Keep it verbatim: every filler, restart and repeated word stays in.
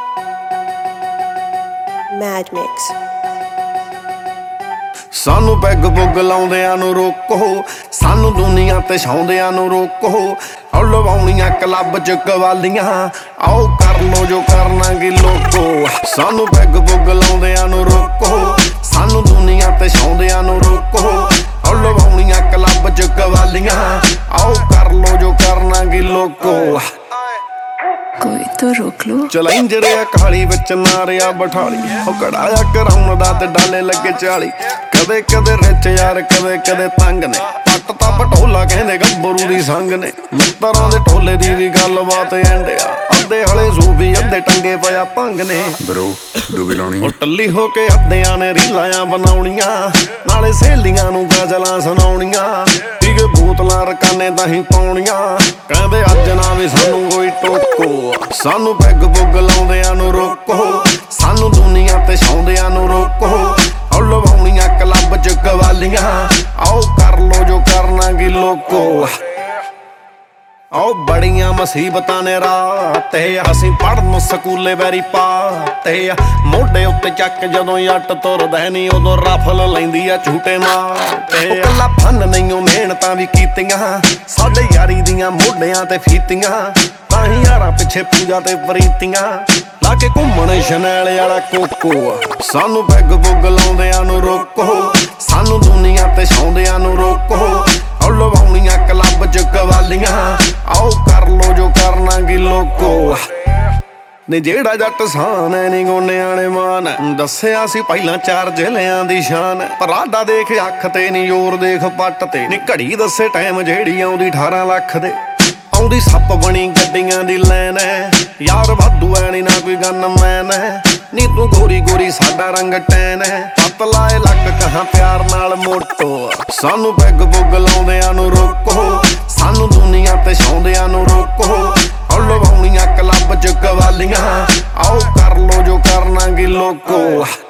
Mad Mix। सानू peg पुग लाउंदियां नू रोको, सानू दुनिया ते छाउंदियां नू रोको। आओ लवाउणियां क्लब च कवालियां, आओ कर लो जो करना गी लोको। सानू पैग पुग लाउंदियां नू रोको, सानू दुनिया ते छाउंदियां नू रोको। आओ लवाउणियां क्लब च कवालियां, आओ कर लो जो करना गी लोको। कोई तो रोक लो। चलाइन जरिया कहाली विच मारिया बठाली, ओ कड़ाया कराउंदा ते डाले लगे चाली। कदे कदे रिच यार कदे कदे तंग ने, पट ता पटोला कहंदे गब्बरू दी संग ने। मित्तरां दे टोले दी भी गलबात एंडिया, अद्धे हले सूबी अद्धे टंगे पिया भंग ने। ब्रो डूबी लाउणी ओ टल्ली हो के अद्धियां ने रीलां बनाउणियां, नाले सहेलियां नू गजलां सुणाउणियां। पीके बोतलां रकाने ताहीं पाउणियां, कहंदे अज ना वी सानू कोई टोको। सानू पैग पुग लाउंदियां नू रोको, सानू दुनिया ते छाउंदियां नू रोको। आओ लवाउणियां क्लब च कवालियां, आओ कर लो जो करना गी लोको। आओ बड़ियां मुसीबतां ने रात असीं पढ़न स्कूले वैरी पाते। मोढे उत्ते चक जदों जट तुरदा नी, उदों रफल लैंदी आ झूटे मारते। कल्ला फन नहीं मेहनतां भी कीतियां, साडे यारी दियां मोढियां ते फीतियां। ताहीं यारां पिछे पूजा ते प्रीतियां, लाके घूमण शनैल वाला कोको। सानू पैग पुग लाउंदियां नू रोको, सानू दुनिया ते छाउंदियां नू रोको। आओ लवाउणियां क्लब च कवालियां, आओ कर लो जो करना गी लोको। नी जेड़ा जट शान है नी गोनियां ने मान, दस्सिया सी पहिलां चार जिलियां दी शान। पराडा देख अख ते नी जोर देख पट ते, नी घड़ी दस्से टाइम जेड़ी आउंदी अठारह लख दे। आउंदी सप बनी गड्डियां दी लैन है, यार वाधू है नी ना कोई गन मैन है। नी तू गोरी गोरी साडा रंग टैन है, पत लाए लक कहां प्यार नाल मोटो। सानू पैग पुग लाउंदियां नू रोको, सानू दुनिया ते छाउंदियां नू रोको। आओ लवाउणियां क्लब च कवालियां, आओ कर लो जो करना गी लोको।